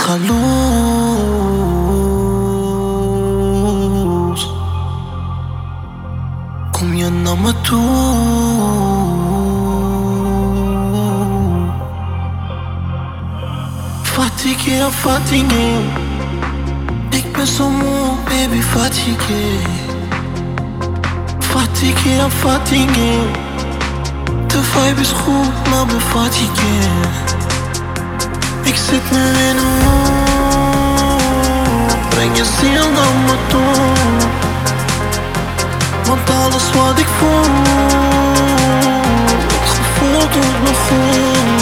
ga los. Kom je naar me toe? Fatigué, fatigué. Ik ben zo moe, baby, fatigué. Fatigué, fatigué. De vibe is goed, maar ben fatigué. Ik zit nu in een mood. Breng je ziel naar me toe. Want alles wat ik voel, het gevoel doet me goed.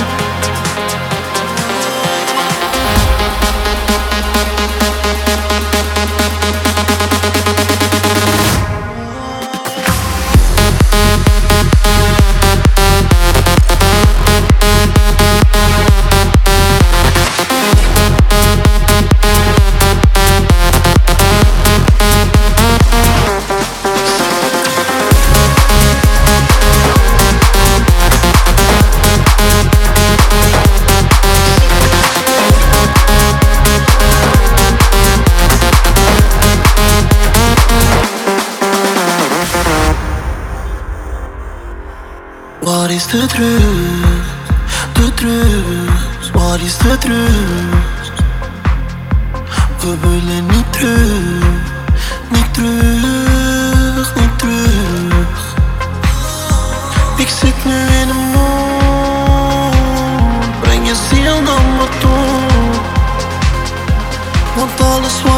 Wat is de drugs? De drugs, wat is de drugs? We willen niet terug, niet terug, niet terug. Ik zit nu in een mood. Breng je ziel naar me toe. Want alles wat